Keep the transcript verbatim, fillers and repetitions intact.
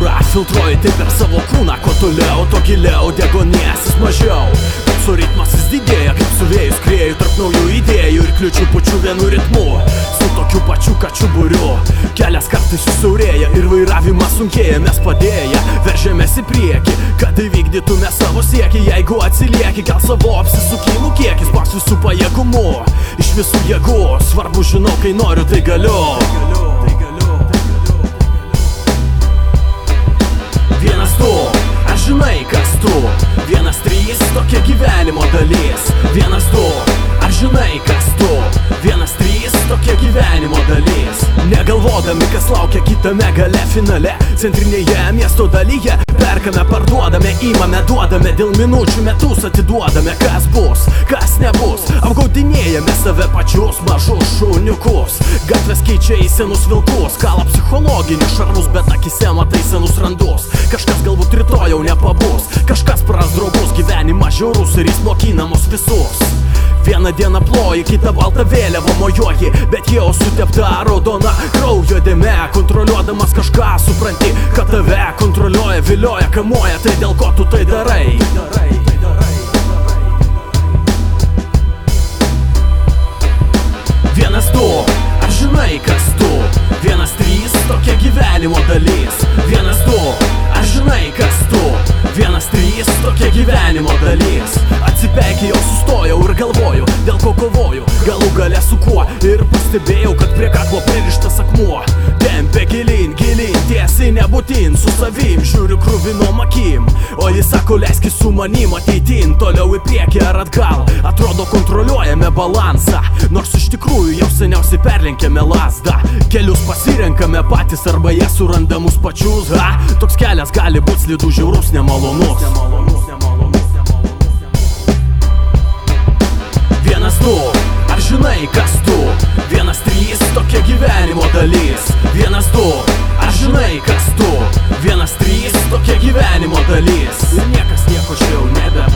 kultūra. Filtruoji tai per savo kūną, kuo toliau, to giliau, degonėsis mažiau. Pulso ritmas vis didėja, kaip su vėjus skrieju tarp naujų idėjų ir kliučių pučių vienu ritmu. Su tokiu pačiu kačiu būriu kelias kartais susiaurėja ir vairavimas sunkėja. Mes padėję veržėmės į priekį, kad įvykdytume savo siekį. Jeigu atsilieki, gal savo apsisukimų kiekis pas visų pajėgumų, iš visų jėgų. Svarbu žinau, kai noriu, tai galiu. Vienas tu, aš žinai kas tu. Vienas trys, tokia gyvenimo dalis. Vienas tu, aš žinai kas tu. Vienas trys, tokia gyvenimo dalis. Negalvodami, kas laukia kitame gale finale, centrinėje miesto dalyje. Perkame, parduodame, įmame, duodame, dėl minučių metus atiduodame. Kas bus, kas nebus, apgaudinėjame save pačius mažus šuniukus. Gatvės keičia į senus vilkus, kala psichologinius šarvus, bet akise matai senus randus. Kažkas galbūt rytoj jau nepabus, kažkas praras draugus. Gyvenimas žiaurus ir jis mokina mus visus. Vieną dieną ploji, kitą baltą vėliavą mojuoji, bet jau sutepta raudona kraujo dėme. Kontroliuodamas kažką supranti, kad tave kontroliuoja, vilioja, kamuoja. Tai dėl ko tu tai darai? Vienas tu, aš žinai kas tu. Vienas trys, tokia gyvenimo dalis. Vienas tu, aš žinai kas tu. Vienas trys, tokia gyvenimo dalis. Atsipeikė, jau sustojau ir galvoju, dėl ko kovoju, galų gale su kuo. Ir pastebėjau, kad prie kaklo pririštas akmuo tempia gilin, gilin, tiesiai nebūtin. Su savim žiūriu kruvinom akim, o jis sako, leiskis su manim ateitin. Toliau į priekį ar atgal, atrodo kontroliuojame balansą, nors iš tikrųjų jau seniausiai perlenkėme lazdą. Kelius pasirenkame patys arba jie suranda mus pačius, ha? Toks kelias gali būt slidus, žiaurus, nemalonus. Vienas tu, ar žinai kas tu. Vienas trys, tokia gyvenimo dalis. Vienas tu, ar žinai kas tu. Vienas trys, tokia gyvenimo dalis. Ir niekas nieko čia jau nebe